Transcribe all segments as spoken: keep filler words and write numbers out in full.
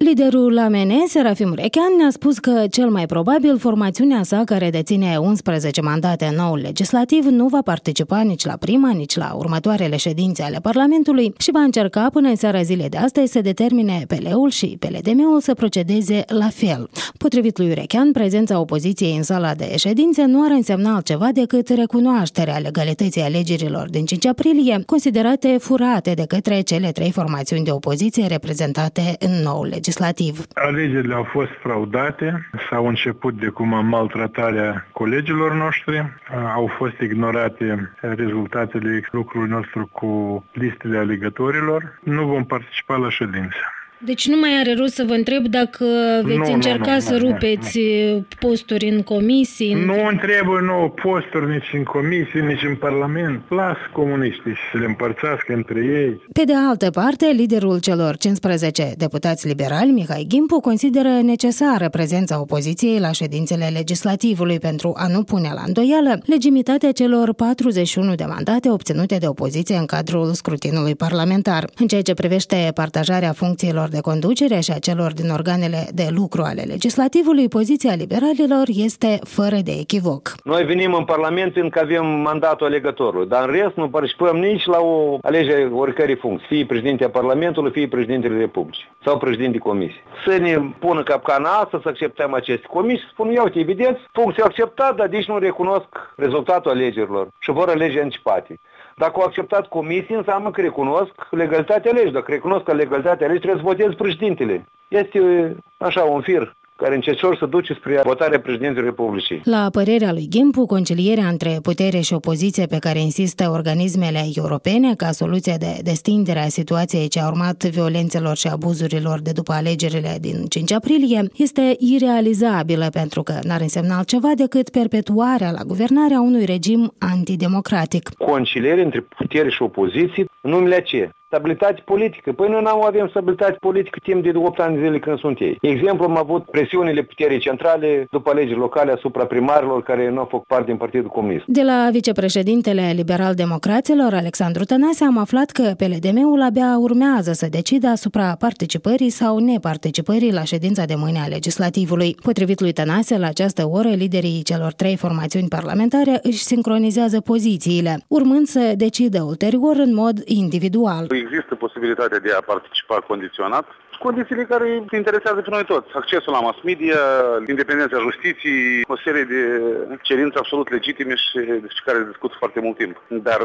Liderul A M N, Serafim Urechean, ne-a spus că cel mai probabil formațiunea sa, care deține unsprezece mandate în noul legislativ, nu va participa nici la prima, nici la următoarele ședințe ale Parlamentului și va încerca până în seara zilei de astăzi să determine P L-ul și P L D M-ul să procedeze la fel. Potrivit lui Urechean, prezența opoziției în sala de ședințe nu ar însemna altceva decât recunoașterea legalității alegerilor din cinci aprilie, considerate furate de către cele trei formațiuni de opoziție reprezentate în noul legislativ. Alegerile au fost fraudate, s-au început de cum maltratarea colegilor noștri, au fost ignorate rezultatele lucrului nostru cu listele alegătorilor. Nu vom participa la ședință. Deci nu mai are rost să vă întreb dacă veți nu, încerca nu, să nu, rupeți nu. posturi în comisii? Nu îmi trebuie nouă posturi nici în comisii, nici în Parlament. Las comuniștii să le împărțească între ei. Pe de altă parte, liderul celor cincisprezece deputați liberali, Mihai Gimpu, consideră necesară prezența opoziției la ședințele legislativului pentru a nu pune la îndoială legitimitatea celor patruzeci și unu de mandate obținute de opoziție în cadrul scrutinului parlamentar. În ceea ce privește partajarea funcțiilor de conducere și a celor din organele de lucru ale legislativului, poziția liberalilor este fără de echivoc. Noi venim în Parlament fiindcă avem mandatul alegătorului, dar în rest nu participăm nici la o alegere oricărei funcții, fie președinte Parlamentului, fie președintele Republicii sau președinte Comisiei. Să ne pună capcana asta, să acceptăm aceste comisii, spun, ia uite, evident, funcția acceptată, dar nici nu recunosc rezultatul alegerilor și vor alege anticipate. Dacă au acceptat comisii, înseamnă că recunosc legalitatea legii. Dacă recunosc că legalitatea legii, trebuie să votez președintele. Este așa un fir care încetșor să duce spre votarea președintelui Republicii. La părerea lui Gimpu, concilierea între putere și opoziție pe care insistă organismele europene ca soluție de destindere a situației ce a urmat violențelor și abuzurilor de după alegerile din cinci aprilie este irealizabilă pentru că n-ar însemna altceva decât perpetuarea la guvernare a unui regim antidemocratic. Conciliere între putere și opoziție, numele ce? Stabilitate politică. Păi noi n-am avem stabilitate politică timp de opt ani de zile când sunt ei. Exemplu, am avut presiunile puterii centrale după alegeri locale asupra primarilor care nu au făcut parte din Partidul Comunist. De la vicepreședintele liberal-democraților, Alexandru Tănase, am aflat că P L D M-ul abia urmează să decidă asupra participării sau neparticipării la ședința de mâine a legislativului. Potrivit lui Tănase, la această oră, liderii celor trei formațiuni parlamentare își sincronizează pozițiile, urmând să decidă ulterior în mod individual. Există posibilitatea de a participa condiționat, condițiile care interesează pe noi toți. Accesul la mass media, independența justiției, o serie de cerințe absolut legitime și despre care discut foarte mult timp. Dar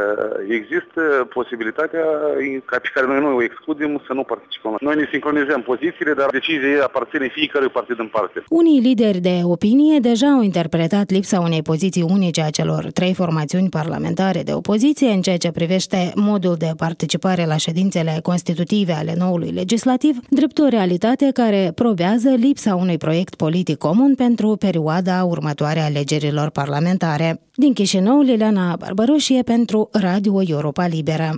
există posibilitatea ca pe care noi nu o excludem să nu participăm. Noi ne sincronizăm pozițiile, dar decizia aparține fiecărui partid în parte. Unii lideri de opinie deja au interpretat lipsa unei poziții unice a celor trei formațiuni parlamentare de opoziție în ceea ce privește modul de participare la ședințele constitutive ale noului legislativ drept o realitate care probează lipsa unui proiect politic comun pentru perioada următoare a alegerilor parlamentare. Din Chișinău, Liliana Barbaroșie pentru Radio Europa Liberă.